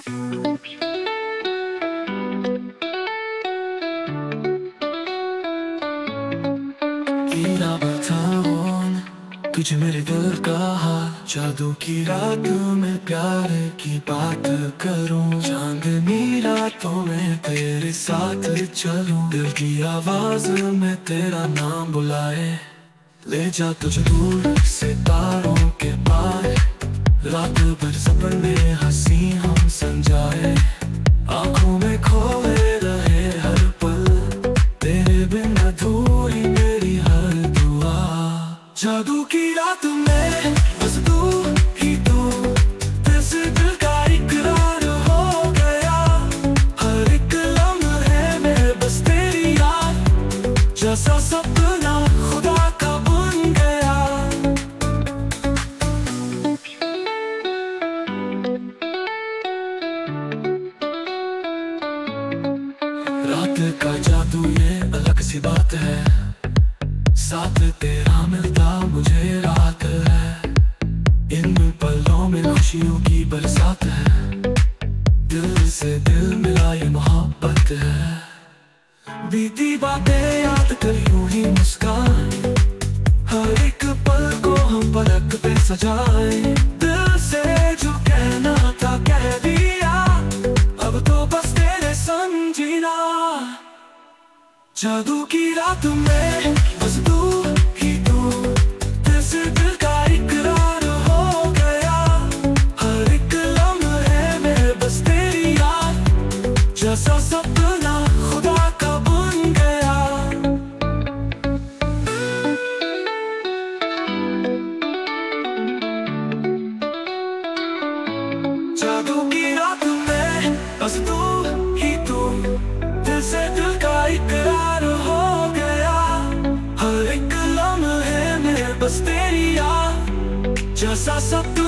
तेरा बताऊं तुझे मेरे दिल का हाल, जादू की रात में प्यार की बात करूं, चांदनी रातों में तेरे साथ चलूं, दिल की आवाज में तेरा नाम बुलाए, ले जा तुझे दूर सितारों के पार, रात भर सपने हंसी हम संजाए, आंखों में खोए रहे हर पल, तेरे बिन अधूरी मेरी हर दुआ। जादू की रात में बस तू ही तू, दिल से दिल का इकरार हो गया, हर एक लम्हे में बस तेरी याद, जैसा सपना खुदा का बन गया। रात का जादू ये अलग सी बात है, साथ तेरा मिलता मुझे रात है, इन पलों में खुशियों की बरसात है, दिल से दिल मिला ये मोहब्बत है, बीती बातें याद कर यूं ही मुस्कान, हर एक पल को हम पलक पे सजाए, दिल से जो कहना था कह दिया, अब तो बस तेरे संग जीना। जादू की रात में बस तू ही तू, दिल से दिल का इकरार हो गया, हर एक लम्हे में बस तेरी याद, जैसा सपना खुदा का बन गया। जादू की रात में बस तू ही तू, दिल से दिल का इकरार हो गया, हर एक लम्हे में बस तेरी याद, जैसा सपना